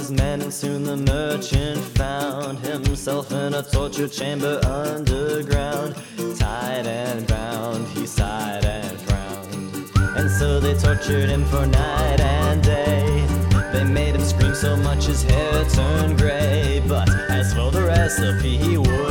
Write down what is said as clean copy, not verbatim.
his men, and soon the merchant found himself in a torture chamber underground. Tied and bound, he sighed and frowned, and so they tortured him for night and day. They made him scream so much his hair turned gray, but as for the recipe, he would